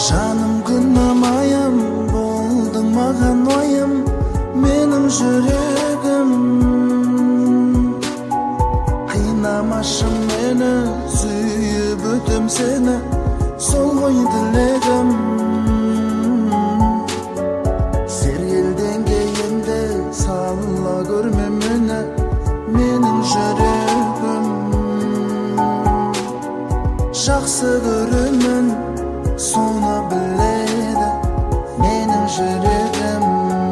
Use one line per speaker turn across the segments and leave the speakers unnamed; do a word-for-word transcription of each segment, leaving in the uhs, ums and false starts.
Жаным күнім айым, болдың маған ойым, менің жүрегім. Қинамашы мені, сүйіп өтем сені, сол ғой тілегім. Сергелден кейінде сала көрме мені, менің жүрегім. Жақсы көремін, соны біледі менің жүрегім.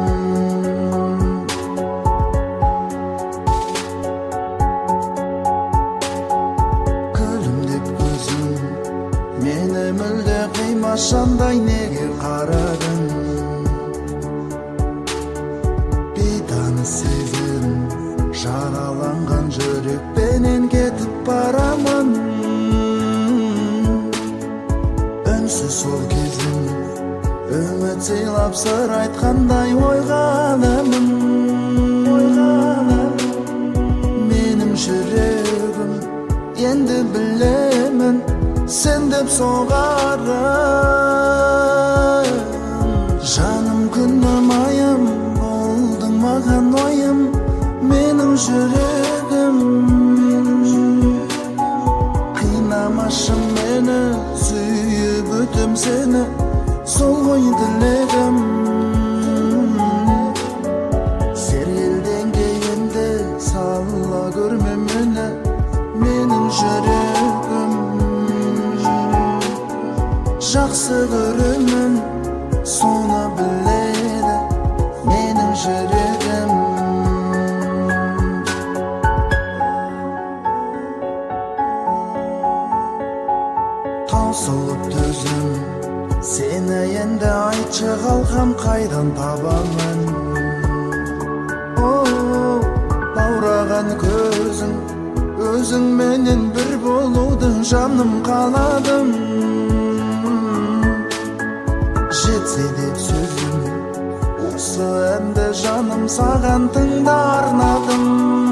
Күлімдеп көзің мені мүлде қимашандай неге қарадың? Бейтаныс сезім жараланған жүрекпенен кетіп барамын. Үнсіз сол кезім үміт сыйлап сыр айтқандай ойғанымын. Менің жүрегім енді білемін, сен деп соғарын. Жаным күнім айым, болдың маған ойым, менің жүрегім. Қинамашы мені, сүйіп өтем сені, сол ғой тілегім. Сергелден кейінде сала көрме мені, менің жүрегім. Жақсы көремін, соны біледі менің жүрегім. Таусылып төзім, сені енді айтшы қалқам қайдан табамын? О, баураған көзің, өзің менен бір болуды жаным қаладым. Жетсе деп сөзім, осы әнді жаным саған тыңда арнадым.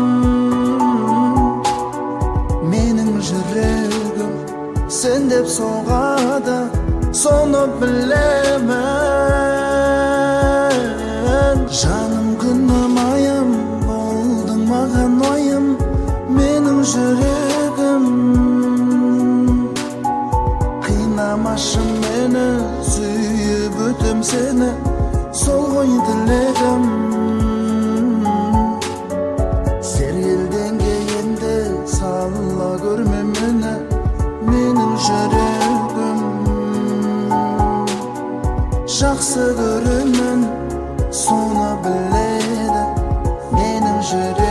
Менің жүрегім сен деп соғады, соны білемін. Жаным күнім айым, болдың маған ойым, менің жүрегім. Қинамашы мені, сүйіп өтем сені, сол ғой тілегім. Сергелден кейінде сала көрме мені, менің жүрегім. Жақсы көремін, соны біледі менің жүрегім.